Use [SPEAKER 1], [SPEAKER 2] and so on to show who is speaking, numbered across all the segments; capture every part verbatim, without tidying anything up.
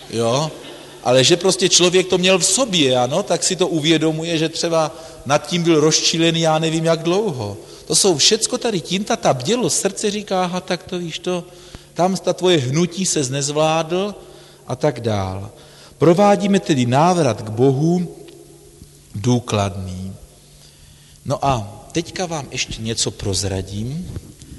[SPEAKER 1] jo, ale že prostě člověk to měl v sobě, ano, tak si to uvědomuje, že třeba nad tím byl rozčilený, já nevím jak dlouho. To jsou všecko tady tímta, ta bdělost srdce říká, aha, tak to víš to, tam ta tvoje hnutí ses nezvládl a tak dál. Provádíme tedy návrat k Bohu důkladný. No a teďka vám ještě něco prozradím.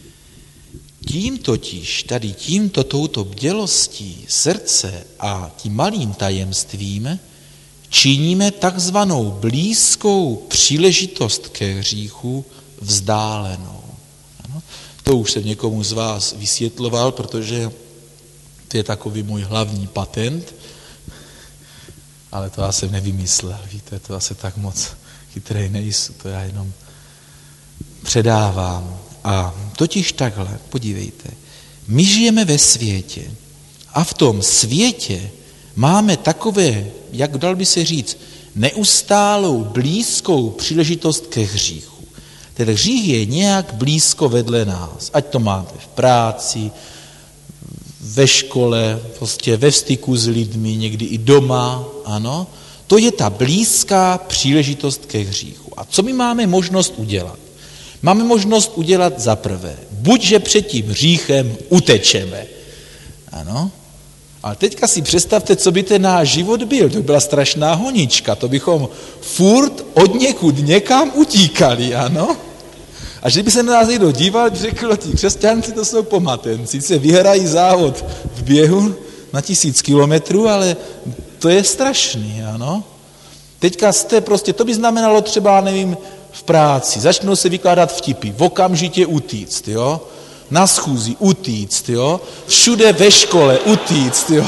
[SPEAKER 1] Tím totiž, tady tímto touto bdělostí srdce a tím malým tajemstvím činíme takzvanou blízkou příležitost ke hříchu vzdálenou. Ano? To už jsem někomu z vás vysvětloval, protože to je takový můj hlavní patent, ale to já jsem nevymyslel, víte, to asi tak moc chytrej nejsou, to já jenom předávám. A totiž takhle, podívejte, my žijeme ve světě a v tom světě máme takové, jak dal by se říct, neustálou blízkou příležitost ke hříchu. Ten hřích je nějak blízko vedle nás, ať to máte v práci, ve škole, prostě ve styku s lidmi, někdy i doma, ano. To je ta blízká příležitost ke hříchu. A co my máme možnost udělat? Máme možnost udělat za prvé, buď že před tím hříchem utečeme, ano, ale teďka si představte, co by ten náš život byl, to byla strašná honička, to bychom furt od někud někam utíkali, ano. A že by se na nás někdo díval, řekl, ti křesťanci to jsou pomatenci, se vyhrají závod v běhu na tisíc kilometrů, ale to je strašný, ano. Teďka jste prostě, to by znamenalo třeba, nevím, v práci, začnou se vykládat vtipy, v okamžitě utíct, jo, na schůzi utíct, jo, všude ve škole utíct, jo,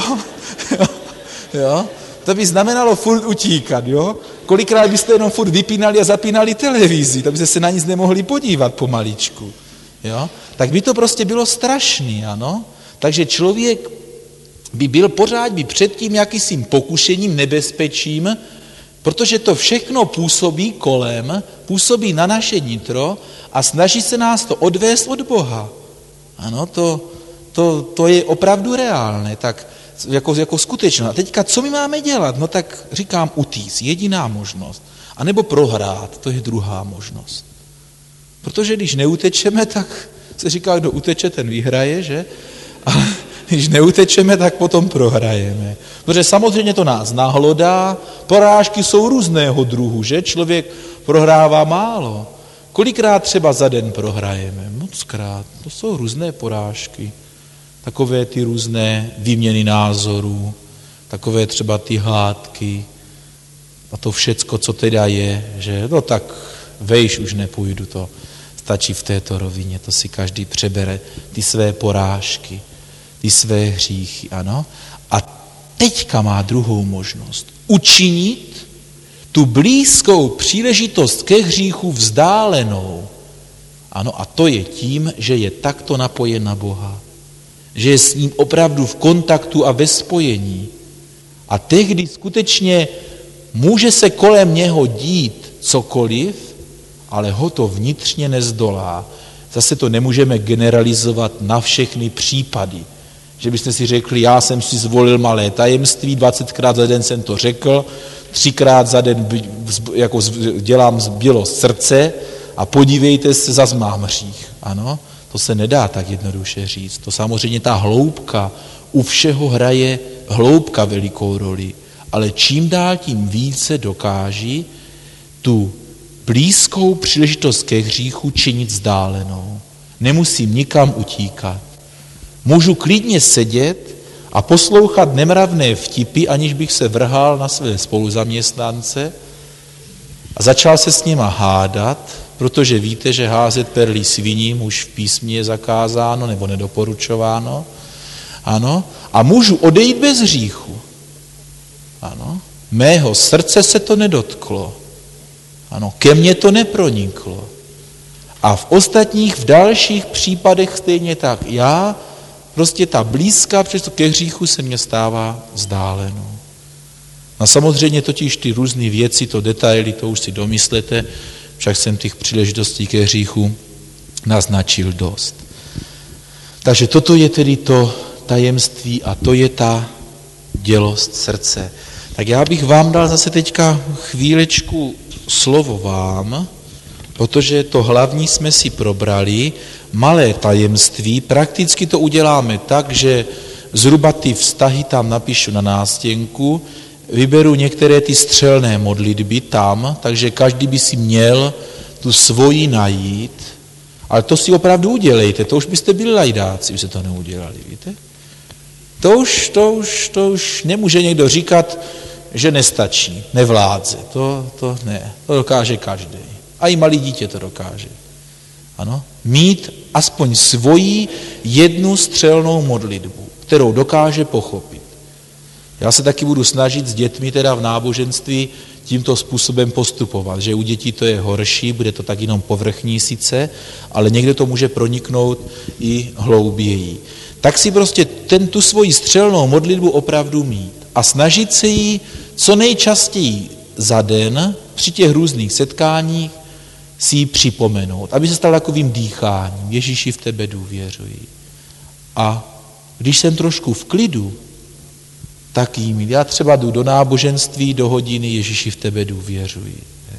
[SPEAKER 1] jo, to by znamenalo furt utíkat, jo, kolikrát byste jenom furt vypínali a zapínali televizi, tak byste se na nic nemohli podívat pomaličku, jo, tak by to prostě bylo strašný, ano, takže člověk by byl pořád by před tím jakýsím pokušením, nebezpečím, protože to všechno působí kolem, působí na naše nitro a snaží se nás to odvést od Boha. Ano, to, to, to je opravdu reálné, tak jako, jako skutečné. A teďka, co my máme dělat? No tak říkám utíct, jediná možnost. A nebo prohrát, to je druhá možnost. Protože když neutečeme, tak se říká, kdo uteče, ten vyhraje, že? A když neutečeme, tak potom prohrajeme. Protože samozřejmě to nás nahlodá, porážky jsou různého druhu, že? Člověk prohrává málo. Kolikrát třeba za den prohrajeme? Mockrát. To jsou různé porážky. Takové ty různé výměny názorů, takové třeba ty hádky a to všecko, co teda je, že no tak vejš už nepůjdu, to stačí v této rovině, to si každý přebere, ty své porážky, ty své hříchy, ano. A teďka má druhou možnost. Učinit tu blízkou příležitost ke hříchu vzdálenou. Ano, a to je tím, že je takto napojen na Boha. Že je s ním opravdu v kontaktu a ve spojení. A tehdy skutečně může se kolem něho dít cokoliv, ale ho to vnitřně nezdolá. Zase to nemůžeme generalizovat na všechny případy. Že byste si řekli, já jsem si zvolil malé tajemství, dvacetkrát za den jsem to řekl, třikrát za den jako dělám bdělost srdce a podívejte se, zas mám hřích. Ano, to se nedá tak jednoduše říct. To samozřejmě ta hloubka u všeho hraje hloubka velikou roli, ale čím dál tím více dokáží tu blízkou příležitost ke hříchu činit vzdálenou. Nemusím nikam utíkat. Můžu klidně sedět a poslouchat nemravné vtipy, aniž bych se vrhal na své spoluzaměstnance a začal se s nima hádat, protože víte, že házet perlí sviním už v písmě je zakázáno nebo nedoporučováno. Ano, a můžu odejít bez hříchu. Ano, mého srdce se to nedotklo. Ano, ke mně to neproniklo. A v ostatních, v dalších případech stejně tak. Já, prostě ta blízká příležitost ke hříchu se mě stává vzdálenou. A samozřejmě totiž ty různé věci, to detaily, to už si domyslete, však jsem těch příležitostí ke hříchu naznačil dost. Takže toto je tedy to tajemství a to je ta bdělost srdce. Tak já bych vám dal zase teďka chvílečku slovo vám, protože to hlavní jsme si probrali, malé tajemství, prakticky to uděláme tak, že zhruba ty vztahy tam napíšu na nástěnku, vyberu některé ty střelné modlitby tam, takže každý by si měl tu svoji najít, ale to si opravdu udělejte, to už byste byli lajdáci, kdybyste to neudělali, víte? To už, to už, to už nemůže někdo říkat, že nestačí, nevládze, to, to ne, to dokáže každý. A i malý dítě to dokáže. Ano? Mít aspoň svoji jednu střelnou modlitbu, kterou dokáže pochopit. Já se taky budu snažit s dětmi teda v náboženství tímto způsobem postupovat, že u dětí to je horší, bude to tak jenom povrchní sice, ale někde to může proniknout i hlouběji. Tak si prostě ten, tu svoji střelnou modlitbu opravdu mít a snažit se jí co nejčastěji za den při těch různých setkáních si ji připomenout, aby se stal takovým dýcháním. Ježíši, v tebe důvěřuji. A když jsem trošku v klidu, tak jí mít. Já třeba jdu do náboženství, do hodiny, Ježíši, v tebe důvěřuji.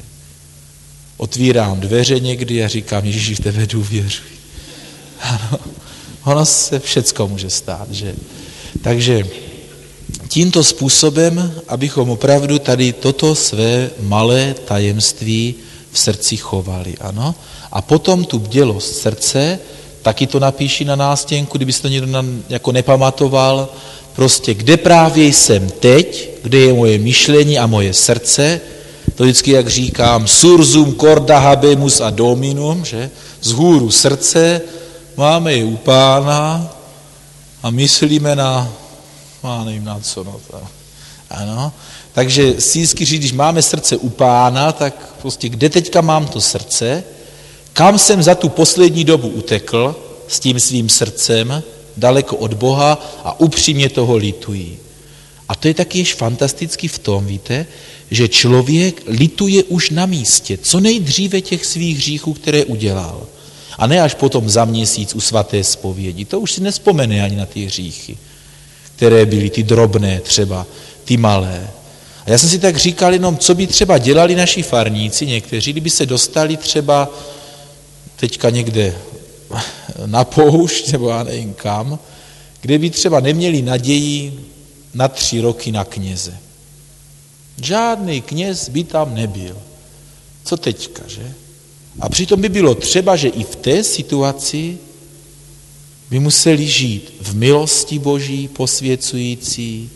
[SPEAKER 1] Otvírám dveře někdy a říkám, Ježíši, v tebe důvěřuji. Ano, ono se všecko může stát, že? Takže tímto způsobem, abychom opravdu tady toto své malé tajemství v srdci chovali, ano? A potom tu bdělost srdce, taky to napíši na nástěnku, kdyby se to někdo jako nepamatoval, prostě kde právě jsem teď, kde je moje myšlení a moje srdce, to vždycky, jak říkám, sursum corda habemus a dominum, že? Zhůru srdce, máme je u Pána a myslíme na, já nevím na co, no to, ano. Takže si vždycky říct, když máme srdce u Pána, tak prostě kde teďka mám to srdce, kam jsem za tu poslední dobu utekl s tím svým srdcem, daleko od Boha a upřímně toho lituji. A to je taky ještě fantasticky v tom, víte, že člověk lituje už na místě, co nejdříve těch svých hříchů, které udělal. A ne až potom za měsíc u svaté zpovědi. To už si nespomene ani na ty hříchy, které byly ty drobné třeba, ty malé. A já jsem si tak říkal jenom, co by třeba dělali naši farníci někteří, kdyby se dostali třeba teďka někde na poušť, nebo já nevím kam, kde by třeba neměli naději na tři roky na kněze. Žádný kněz by tam nebyl. Co teďka, že? A přitom by bylo třeba, že i v té situaci by museli žít v milosti Boží posvěcující,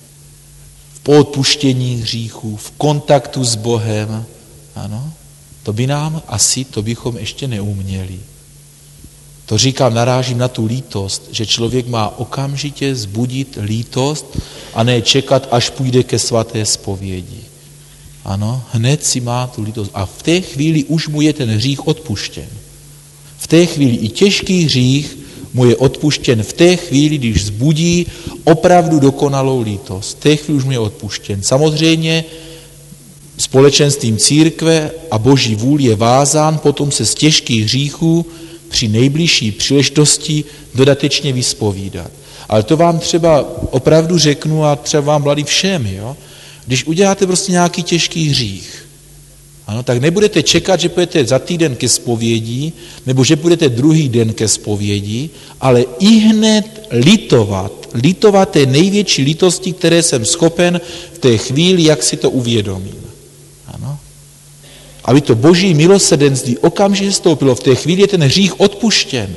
[SPEAKER 1] v odpuštění hříchů, v kontaktu s Bohem. Ano, to by nám asi, to bychom ještě neuměli. To říkám, narážím na tu lítost, že člověk má okamžitě zbudit lítost a ne čekat, až půjde ke svaté zpovědi. Ano, hned si má tu lítost. A v té chvíli už mu je ten hřích odpuštěn. V té chvíli i těžký hřích mu je odpuštěn v té chvíli, když zbudí opravdu dokonalou lítost. V té chvíli už mu je odpuštěn. Samozřejmě společenstvím církve a Boží vůl je vázán potom se z těžkých hříchů při nejbližší příležitosti dodatečně vyspovídat. Ale to vám třeba opravdu řeknu a třeba vám mladý všem, jo? Když uděláte prostě nějaký těžký hřích, ano, tak nebudete čekat, že půjdete za týden ke zpovědi, nebo že půjdete druhý den ke zpovědi, ale ihned litovat, litovat té největší lítosti, které jsem schopen v té chvíli, jak si to uvědomím. Ano. Aby to Boží milosrdenství okamžitě stoupilo, v té chvíli je ten hřích odpuštěn,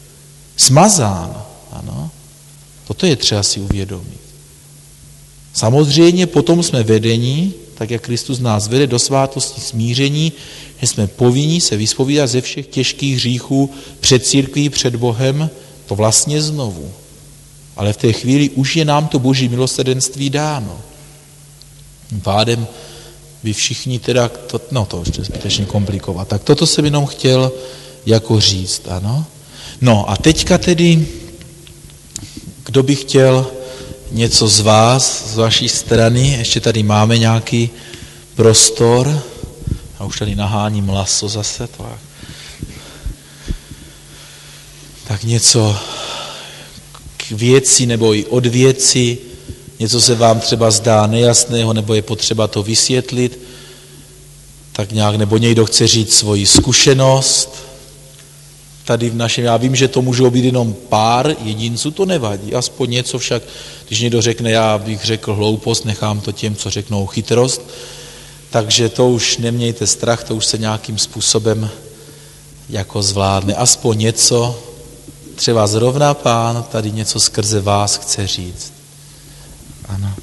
[SPEAKER 1] smazán. Ano. Toto je třeba si uvědomit. Samozřejmě potom jsme vedeni, tak jak Kristus nás vede do svátosti smíření, že jsme povinni se vyspovídat ze všech těžkých hříchů před církví, před Bohem, to vlastně znovu. Ale v té chvíli už je nám to Boží milosrdenství dáno. Pádem vy všichni teda, to, no to ještě zbytečně komplikovat. Tak toto jsem jenom chtěl jako říct, ano. No a teďka tedy, kdo by chtěl něco z vás, z vaší strany, ještě tady máme nějaký prostor, a už tady naháním laso zase, to je. Tak něco k věci nebo i od věci, něco se vám třeba zdá nejasného, nebo je potřeba to vysvětlit, tak nějak, nebo někdo chce říct svoji zkušenost, tady v našem, já vím, že to můžou být jenom pár jedinců, to nevadí, aspoň něco však, když někdo řekne, já bych řekl hloupost, nechám to těm, co řeknou chytrost, takže to už nemějte strach, to už se nějakým způsobem jako zvládne, aspoň něco, třeba zrovna Pán tady něco skrze vás chce říct. Ano.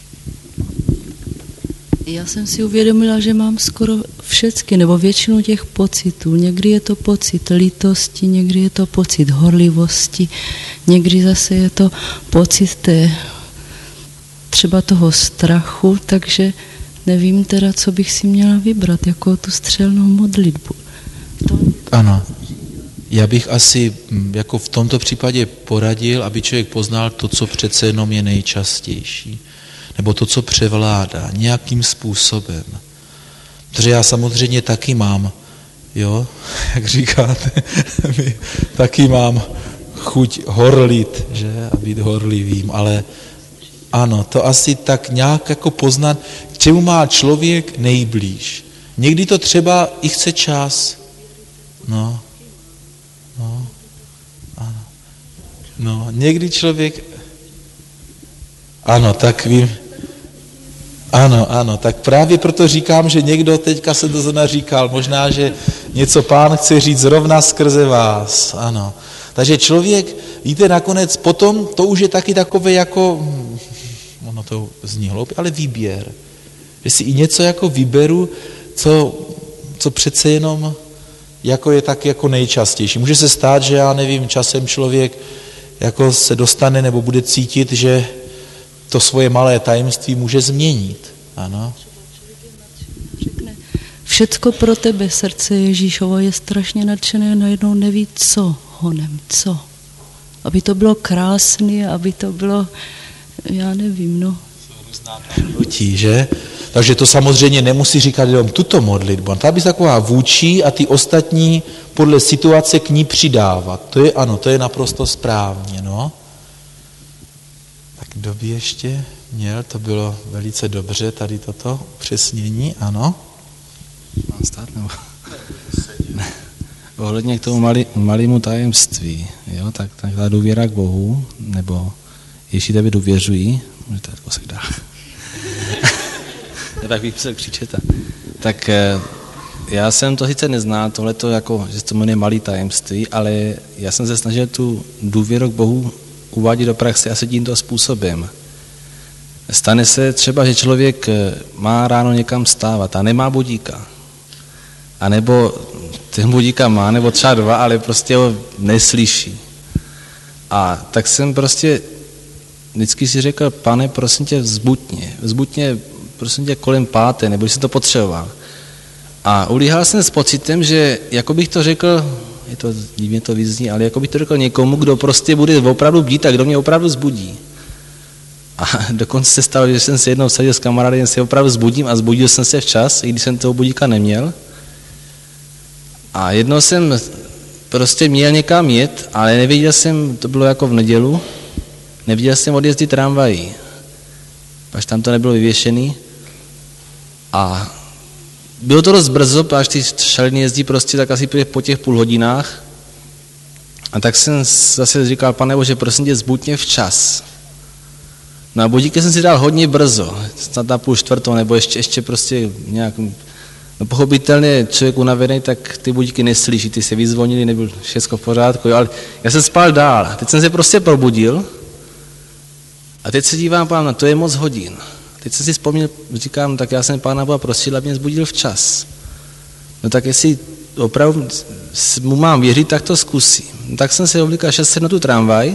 [SPEAKER 2] Já jsem si uvědomila, že mám skoro všechny, nebo většinu těch pocitů. Někdy je to pocit lítosti, někdy je to pocit horlivosti, někdy zase je to pocit té, třeba toho strachu, takže nevím teda, co bych si měla vybrat, jako tu střelnou modlitbu. To...
[SPEAKER 1] Ano. Já bych asi jako v tomto případě poradil, aby člověk poznal to, co přece jenom je nejčastější. Nebo to, co převládá, nějakým způsobem. Protože já samozřejmě taky mám, jo, jak říkáte, taky mám chuť horlit, že, a být horlivým, ale ano, to asi tak nějak jako poznat, k čemu má člověk nejblíž. Někdy to třeba i chce čas, no, no, ano, no, někdy člověk, ano, tak vím, ano, ano, tak právě proto říkám, že někdo, teďka se to zrovna říkal, možná, že něco Pán chce říct zrovna skrze vás, ano. Takže člověk, víte, nakonec potom, to už je taky takové jako, ono to zní hloupě, ale výběr. Že si i něco jako vyberu, co, co přece jenom jako je tak jako nejčastější. Může se stát, že já nevím, časem člověk jako se dostane nebo bude cítit, že to svoje malé tajemství může změnit. Ano.
[SPEAKER 2] Všecko pro tebe, srdce Ježíšovo, je strašně nadšené, najednou neví, co honem, co. Aby to bylo krásné, aby to bylo, já nevím, no.
[SPEAKER 1] Nutí, že? Takže to samozřejmě nemusí říkat jenom tuto modlitbu. Ta by taková vůči a ty ostatní podle situace k ní přidávat. To je, ano, to je naprosto správně, no. Kdo by ještě měl, to bylo velice dobře, tady toto upřesnění, ano.
[SPEAKER 3] Mám stát, nebo? Ne. Ohledně k tomu malý, malému tajemství, jo, tak, tak ta důvěra k Bohu, nebo jestli tebe důvěřují, může to jako se dá. Tak bych se křičet. Tak já jsem to sice neznal, tohleto jako, že to jmenuje malý tajemství, ale já jsem se snažil tu důvěru k Bohu uvádět do praxe asi tímto způsobem. Stane se třeba, že člověk má ráno někam stávat a nemá budíka. A nebo ten budíka má, nebo třeba dva, ale prostě ho neslyší. A tak jsem prostě vždycky si řekl, Pane, prosím tě, vzbuď mě, vzbuď mě, prosím tě, kolem páté, nebo když jsem to potřeboval. A ulíhal jsem s pocitem, že jako bych to řekl, je to divně to vyzní, ale jako bych to řekl někomu, kdo prostě bude opravdu bdít a kdo mě opravdu zbudí. A dokonce se stalo, že jsem se jednou vsadil s kamarádem, se opravdu zbudím a zbudil jsem se včas, i když jsem toho budíka neměl. A jednou jsem prostě měl někam jet, ale nevěděl jsem, to bylo jako v nedělu, neviděl jsem odjezdy tramvají. Až tam to nebylo vyvěšený. A bylo to dost brzo, až ty šaliny jezdí prostě tak asi po těch půl hodinách. A tak jsem zase říkal, Pane Bože, prosím tě, zbuď mě včas. No a budíky jsem si dal hodně brzo, snad na půl čtvrtou, nebo ještě, ještě prostě nějak, no pochopitelně člověk unavený, tak ty budíky neslyší, ty se vyzvonili, nebyl všechno v pořádku, jo, ale já jsem spal dál. Teď jsem se prostě probudil a teď se dívám, Pán, to je moc hodin. Teď jsem si vzpomněl, říkám, tak já jsem Pána Boha prosil, aby mě zbudil včas. No tak jestli opravdu mu mám věřit, tak to zkusím. No tak jsem se oblíkal, šel jsem na tu tramvaj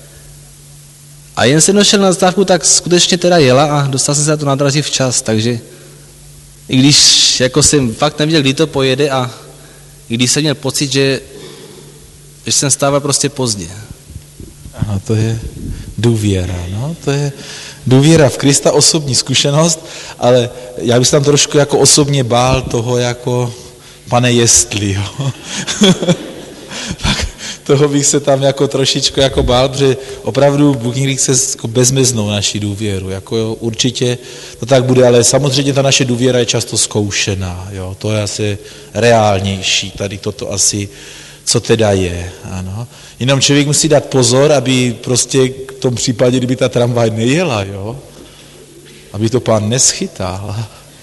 [SPEAKER 3] a jen jsem došel na zastávku, tak skutečně teda jela a dostal jsem se na to nádraží včas, takže i když jako jsem fakt nevěděl, kdy to pojede a i když jsem měl pocit, že, že jsem stával prostě pozdě.
[SPEAKER 1] Ano, to je důvěra, no, to je důvěra v Krista, osobní zkušenost, ale já bych se tam trošku jako osobně bál toho jako, Pane, jestli, jo. Tak toho bych se tam jako trošičku jako bál, protože opravdu Bůh někdy chce jako bezmeznou naši důvěru. Jako jo, určitě to tak bude, ale samozřejmě ta naše důvěra je často zkoušená. Jo, to je asi reálnější, tady toto asi, co teda je. Ano. Jenom člověk musí dát pozor, aby prostě v tom případě, kdyby ta tramvaj nejela, jo, aby to pán neschytal.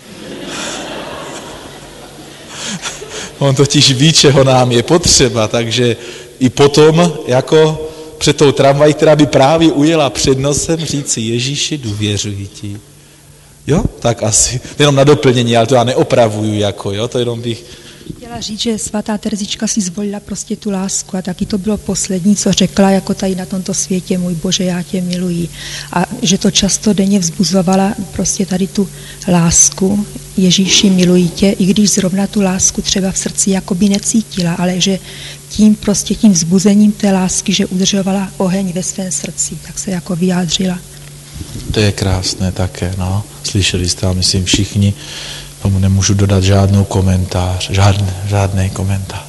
[SPEAKER 1] On totiž ví, čeho nám je potřeba, takže i potom jako před tou tramvají, která by právě ujela před nosem, říci Ježíši, důvěřuji ti. Jo, tak asi, jenom na doplnění, ale to já neopravuju, jako, jo, to jenom bych...
[SPEAKER 4] Chtěla říct, že svatá Terezička si zvolila prostě tu lásku a taky to bylo poslední, co řekla, jako tady na tomto světě, můj Bože, já tě miluji. A že to často denně vzbuzovala prostě tady tu lásku, Ježíši, miluji tě, i když zrovna tu lásku třeba v srdci jakoby necítila, ale že tím prostě tím vzbuzením té lásky, že udržovala oheň ve svém srdci, tak se jako vyjádřila.
[SPEAKER 1] To je krásné také, no. Slyšeli jste, myslím, všichni, tomu nemůžu dodat žádnou komentář, žádný, žádný komentář.